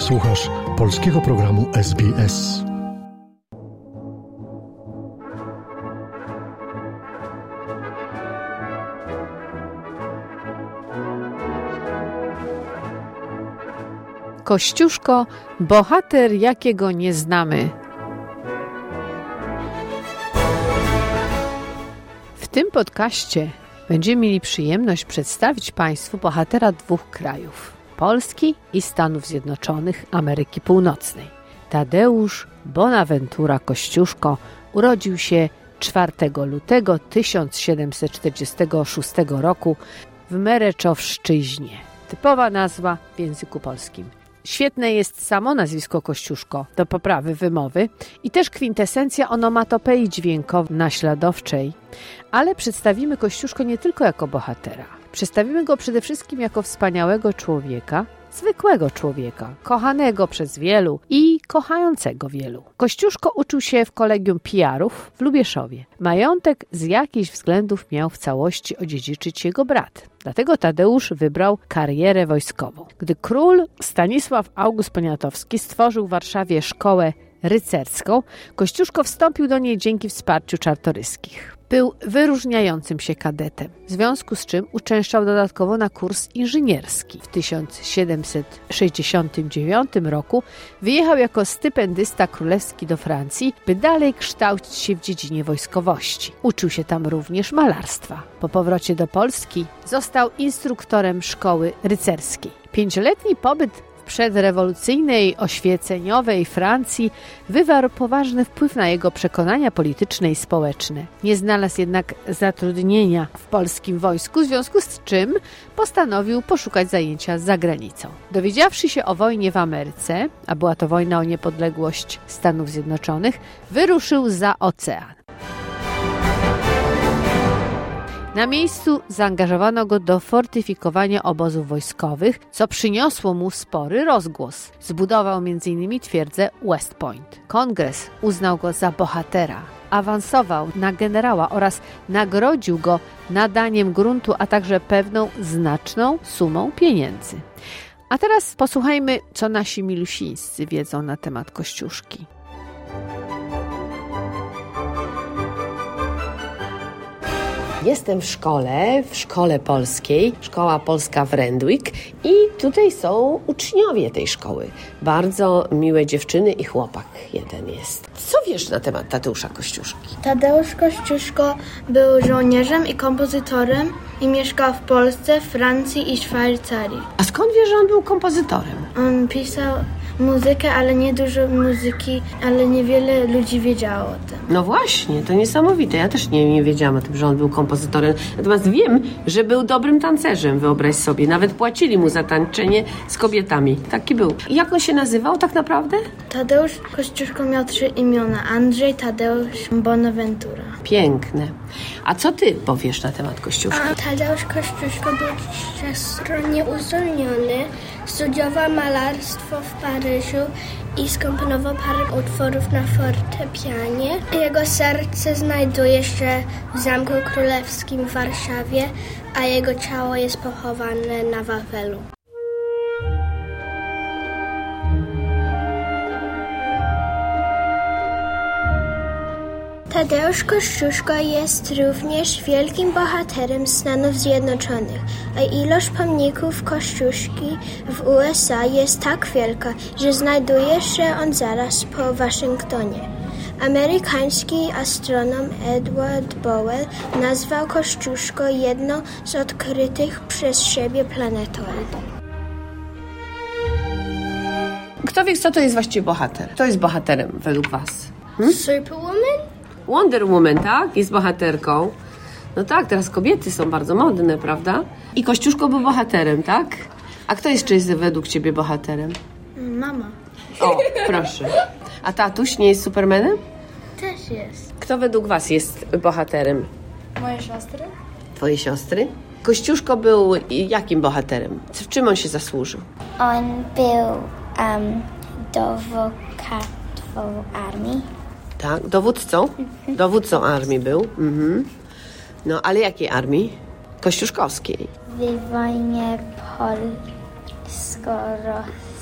Słuchasz polskiego programu SBS. Kościuszko, bohater, jakiego nie znamy. W tym podcaście będziemy mieli przyjemność przedstawić Państwu bohatera dwóch krajów, Polski i Stanów Zjednoczonych Ameryki Północnej. Tadeusz Bonaventura Kościuszko urodził się 4 lutego 1746 roku w Mereczowszczyźnie. Typowa nazwa w języku polskim. Świetne jest samo nazwisko Kościuszko do poprawy wymowy i też kwintesencja onomatopei dźwiękowo-naśladowczej, ale przedstawimy Kościuszko nie tylko jako bohatera. Przedstawimy go przede wszystkim jako wspaniałego człowieka, zwykłego człowieka, kochanego przez wielu i kochającego wielu. Kościuszko uczył się w Kolegium Pijarów w Lubieszowie. Majątek z jakichś względów miał w całości odziedziczyć jego brat. Dlatego Tadeusz wybrał karierę wojskową. Gdy król Stanisław August Poniatowski stworzył w Warszawie szkołę rycerską, Kościuszko wstąpił do niej dzięki wsparciu Czartoryskich. Był wyróżniającym się kadetem, w związku z czym uczęszczał dodatkowo na kurs inżynierski. W 1769 roku wyjechał jako stypendysta królewski do Francji, by dalej kształcić się w dziedzinie wojskowości. Uczył się tam również malarstwa. Po powrocie do Polski został instruktorem szkoły rycerskiej. 5-letni pobyt w przedrewolucyjnej, oświeceniowej Francji wywarł poważny wpływ na jego przekonania polityczne i społeczne. Nie znalazł jednak zatrudnienia w polskim wojsku, w związku z czym postanowił poszukać zajęcia za granicą. Dowiedziawszy się o wojnie w Ameryce, a była to wojna o niepodległość Stanów Zjednoczonych, wyruszył za ocean. Na miejscu zaangażowano go do fortyfikowania obozów wojskowych, co przyniosło mu spory rozgłos. Zbudował m.in. twierdzę West Point. Kongres uznał go za bohatera, awansował na generała oraz nagrodził go nadaniem gruntu, a także pewną znaczną sumą pieniędzy. A teraz posłuchajmy, co nasi milusińscy wiedzą na temat Kościuszki. Jestem w szkole polskiej, szkoła polska w Randwick i tutaj są uczniowie tej szkoły. Bardzo miłe dziewczyny i chłopak jeden jest. Co wiesz na temat Tadeusza Kościuszki? Tadeusz Kościuszko był żołnierzem i kompozytorem i mieszkał w Polsce, Francji i Szwajcarii. A skąd wiesz, że on był kompozytorem? On pisał muzykę, ale nie dużo muzyki, ale niewiele ludzi wiedziało o tym. No właśnie, to niesamowite. Ja też nie wiedziałam o tym, że on był kompozytorem. Natomiast wiem, że był dobrym tancerzem, wyobraź sobie. Nawet płacili mu za tańczenie z kobietami. Taki był. Jak on się nazywał tak naprawdę? Tadeusz Kościuszko miał 3 imiona. Andrzej Tadeusz Bonaventura. Piękne. A co ty powiesz na temat Kościuszki? Tadeusz Kościuszko był wszechstronnie uzdolniony. Studiował malarstwo w Paryżu i skomponował parę utworów na fortepianie. Jego serce znajduje się w Zamku Królewskim w Warszawie, a jego ciało jest pochowane na Wawelu. Tadeusz Kościuszko jest również wielkim bohaterem Stanów Zjednoczonych, a ilość pomników Kościuszki w USA jest tak wielka, że znajduje się on zaraz po Waszyngtonie. Amerykański astronom Edward Bowell nazwał Kościuszko jedną z odkrytych przez siebie planetoid. Kto wie, co to jest właściwie bohater? Kto jest bohaterem według was? Superwoman? Wonder Woman, tak? Jest bohaterką. No tak, teraz kobiety są bardzo modne, prawda? I Kościuszko był bohaterem, tak? A kto jeszcze jest według ciebie bohaterem? Mama. O, proszę. A tatuś nie jest Supermanem? Też jest. Kto według was jest bohaterem? Moje siostry? Twoje siostry? Kościuszko był jakim bohaterem? W czym on się zasłużył? On był dowódcą armii. Tak, dowódcą? Dowódcą armii był. Mhm. No, ale jakiej armii? Kościuszkowskiej. W wojnie polsko-rosyjskiej.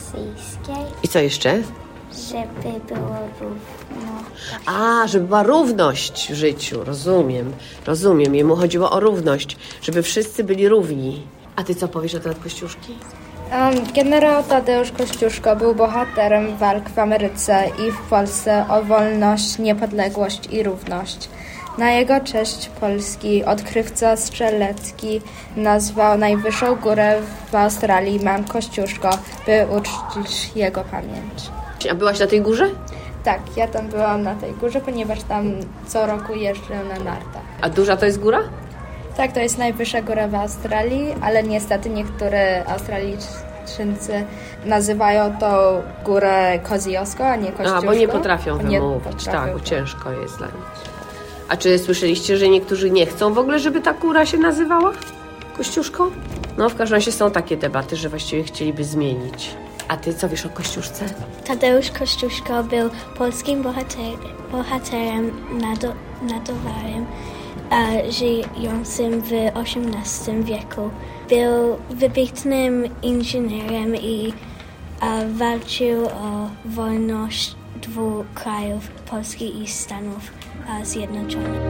rosyjskiej, I co jeszcze? żeby było równo. Żeby była równość w życiu. Rozumiem. Jemu chodziło o równość, żeby wszyscy byli równi. A ty co powiesz na temat Kościuszki? Generał Tadeusz Kościuszko był bohaterem walk w Ameryce i w Polsce o wolność, niepodległość i równość. Na jego cześć polski odkrywca strzelecki nazwał najwyższą górę w Australii Mount Kościuszko, by uczcić jego pamięć. A byłaś na tej górze? Tak, ja tam byłam na tej górze, ponieważ tam co roku jeżdżę na nartach. A duża to jest góra? Tak, to jest najwyższa góra w Australii, ale niestety niektórzy Australijczycy nazywają to górę Kosciuszko, a nie Kościuszko. Bo nie potrafią wymówić. Tak, bo ciężko jest dla nich. A czy słyszeliście, że niektórzy nie chcą w ogóle, żeby ta góra się nazywała Kościuszko? No, w każdym razie są takie debaty, że właściwie chcieliby zmienić. A ty co wiesz o Kościuszce? Tadeusz Kościuszko był polskim bohaterem narodowym, żyjącym w XVIII wieku. Był wybitnym inżynierem i walczył o wolność dwóch krajów, Polski i Stanów Zjednoczonych.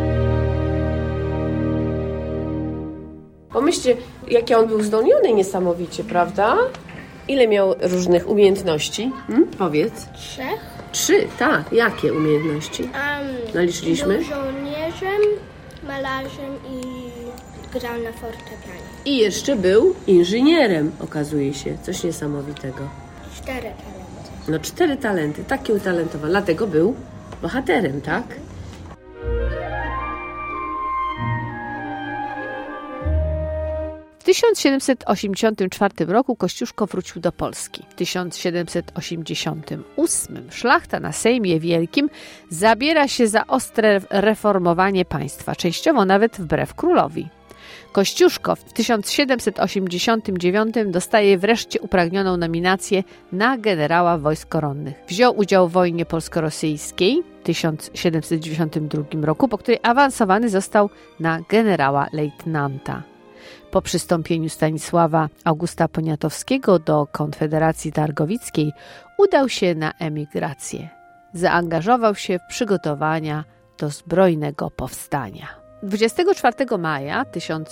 Pomyślcie, jaki on był zdolniony niesamowicie, prawda? Ile miał różnych umiejętności? Powiedz. 3, tak. Jakie umiejętności? Naliczyliśmy? Był żołnierzem, malarzem i grał na fortepianie. I jeszcze był inżynierem, okazuje się. Coś niesamowitego. 4 talenty. No 4 talenty, taki utalentowany. Dlatego był bohaterem, tak? W 1784 roku Kościuszko wrócił do Polski. W 1788 szlachta na Sejmie Wielkim zabiera się za ostre reformowanie państwa, częściowo nawet wbrew królowi. Kościuszko w 1789 dostaje wreszcie upragnioną nominację na generała wojsk koronnych. Wziął udział w wojnie polsko-rosyjskiej w 1792 roku, po której awansowany został na generała lejtnanta. Po przystąpieniu Stanisława Augusta Poniatowskiego do Konfederacji Targowickiej udał się na emigrację. Zaangażował się w przygotowania do zbrojnego powstania. 24 maja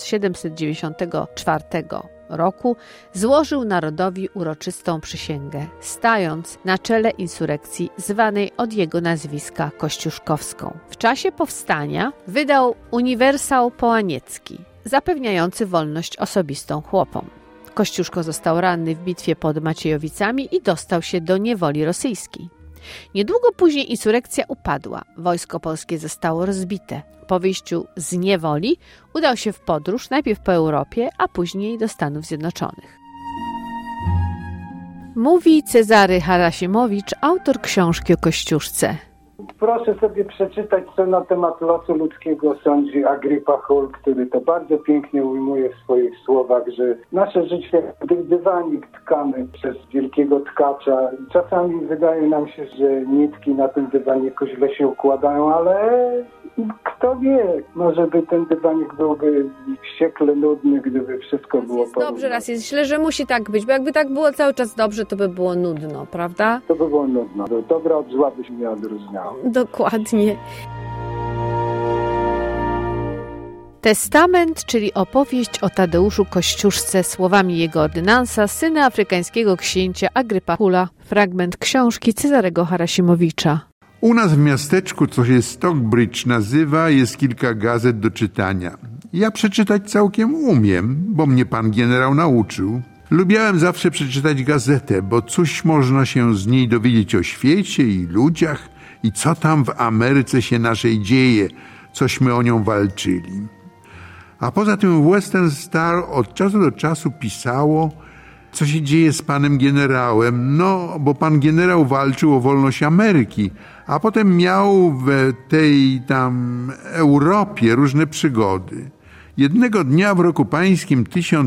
1794 roku złożył narodowi uroczystą przysięgę, stając na czele insurekcji zwanej od jego nazwiska kościuszkowską. W czasie powstania wydał uniwersał połaniecki, zapewniający wolność osobistą chłopom. Kościuszko został ranny w bitwie pod Maciejowicami i dostał się do niewoli rosyjskiej. Niedługo później insurekcja upadła, wojsko polskie zostało rozbite. Po wyjściu z niewoli udał się w podróż najpierw po Europie, a później do Stanów Zjednoczonych. Mówi Cezary Harasimowicz, autor książki o Kościuszce. Proszę sobie przeczytać, co na temat losu ludzkiego sądzi Agrypa Hall, który to bardzo pięknie ujmuje w swoich słowach, że nasze życie jak dywanik tkany przez wielkiego tkacza. Czasami wydaje nam się, że nitki na tym dywaniku źle się układają, ale kto wie, może by ten dywanik byłby wściekle nudny, gdyby wszystko było Jest dobrze, raz jest źle, że musi tak być, bo jakby tak było cały czas dobrze, to by było nudno, prawda? To by było nudno. Dobra od zła by się nie odróżniało. Dokładnie. Testament, czyli opowieść o Tadeuszu Kościuszce słowami jego ordynansa, syna afrykańskiego księcia Agrypa Hula. Fragment książki Cezarego Harasimowicza. U nas w miasteczku, co się Stockbridge nazywa, jest kilka gazet do czytania. Ja przeczytać całkiem umiem, bo mnie pan generał nauczył. Lubiałem zawsze przeczytać gazetę, bo coś można się z niej dowiedzieć o świecie i ludziach i co tam w Ameryce się naszej dzieje, cośmy o nią walczyli. A poza tym Western Star od czasu do czasu pisało, co się dzieje z panem generałem, no bo pan generał walczył o wolność Ameryki, a potem miał w tej tam Europie różne przygody. Jednego dnia w roku pańskim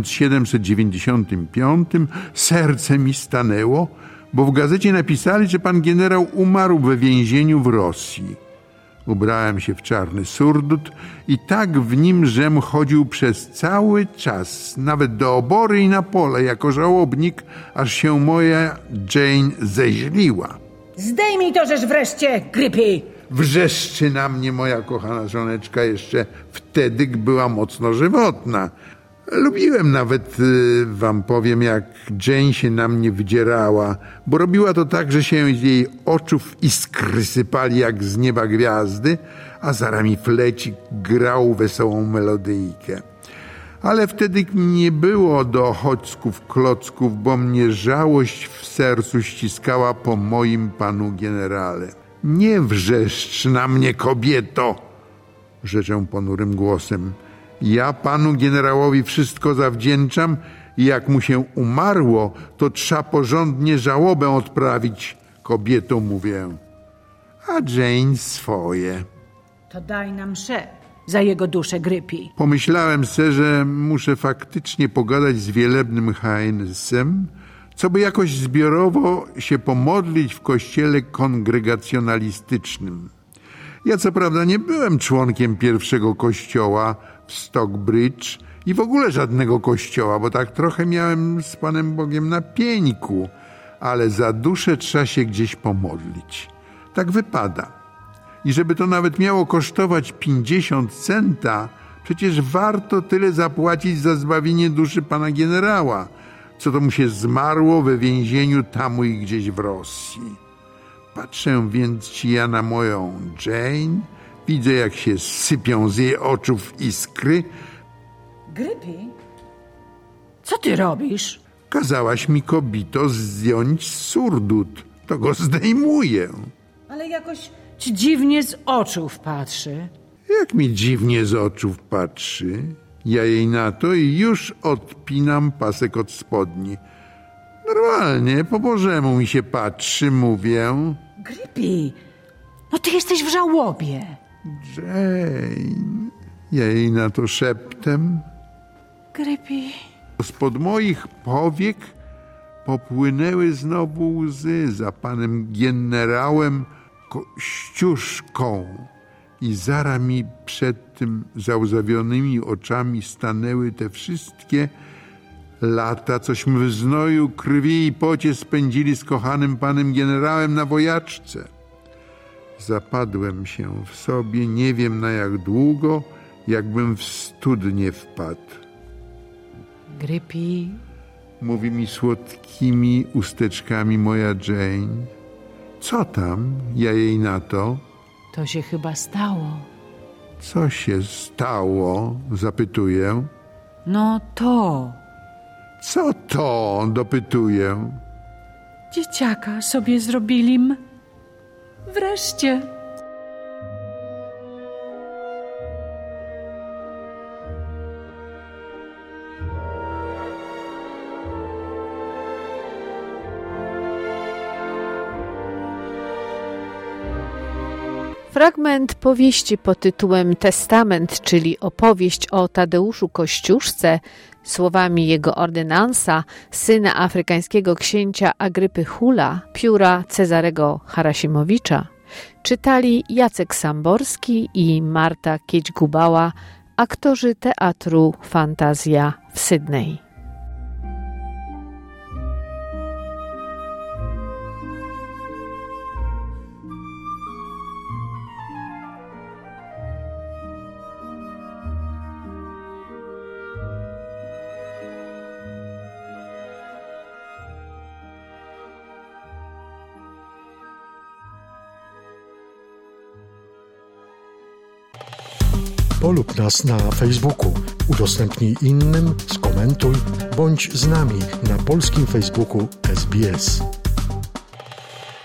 1795 serce mi stanęło, bo w gazecie napisali, że pan generał umarł we więzieniu w Rosji. Ubrałem się w czarny surdut i tak w nim żem chodził przez cały czas, nawet do obory i na pole, jako żałobnik, aż się moja Jane zeźliła. Zdejmij to żeż wreszcie, Grypy! Wrzeszczy na mnie moja kochana żoneczka jeszcze wtedy, gdy była mocno żywotna. Lubiłem nawet, wam powiem, jak Jane się na mnie wydzierała, bo robiła to tak, że się z jej oczów iskry sypali jak z nieba gwiazdy, a za rami flecik grał wesołą melodyjkę. Ale wtedy nie było do chodźców klocków, bo mnie żałość w sercu ściskała po moim panu generale. Nie wrzeszcz na mnie, kobieto, rzeczę ponurym głosem. Ja panu generałowi wszystko zawdzięczam i jak mu się umarło, to trzeba porządnie żałobę odprawić, kobieto mówię. A Jane swoje. To daj nam mszę za jego duszę, Grypy. Pomyślałem se, że muszę faktycznie pogadać z wielebnym Heinzem, co by jakoś zbiorowo się pomodlić w kościele kongregacjonalistycznym. Ja co prawda nie byłem członkiem pierwszego kościoła w Stockbridge i w ogóle żadnego kościoła, bo tak trochę miałem z Panem Bogiem na pieńku, ale za duszę trzeba się gdzieś pomodlić. Tak wypada. I żeby to nawet miało kosztować 50 centa, przecież warto tyle zapłacić za zbawienie duszy pana generała, co to mu się zmarło we więzieniu tamu i gdzieś w Rosji. Patrzę więc ja na moją Jane, widzę jak się sypią z jej oczów iskry. Grypy? Co ty robisz? Kazałaś mi, kobito, zdjąć surdut. To go zdejmuję. Ale jakoś ci dziwnie z oczów patrzy. Jak mi dziwnie z oczów patrzy? Ja jej na to i już odpinam pasek od spodni. Normalnie, po Bożemu mi się patrzy, mówię. Grypy, no ty jesteś w żałobie. Jane, ja jej na to szeptem. Grypy. Spod moich powiek popłynęły znowu łzy za panem generałem Kościuszką i zaraz mi przed tym załzawionymi oczami stanęły te wszystkie lata, cośmy w znoju, krwi i pocie spędzili z kochanym panem generałem na wojaczce. Zapadłem się w sobie, nie wiem na jak długo, jakbym w studnie wpadł. Grypy, mówi mi słodkimi usteczkami moja Jane. Co tam? Ja jej na to. To się chyba stało. Co się stało? Zapytuję. No to. Co to? Dopytuję. Dzieciaka sobie zrobilim. Wreszcie. Fragment powieści pod tytułem Testament, czyli opowieść o Tadeuszu Kościuszce, słowami jego ordynansa, syna afrykańskiego księcia Agrypy Hula, pióra Cezarego Harasimowicza, czytali Jacek Samborski i Marta Kieć-Gubała, aktorzy Teatru Fantazja w Sydney. Polub nas na Facebooku, udostępnij innym, skomentuj, bądź z nami na polskim Facebooku SBS.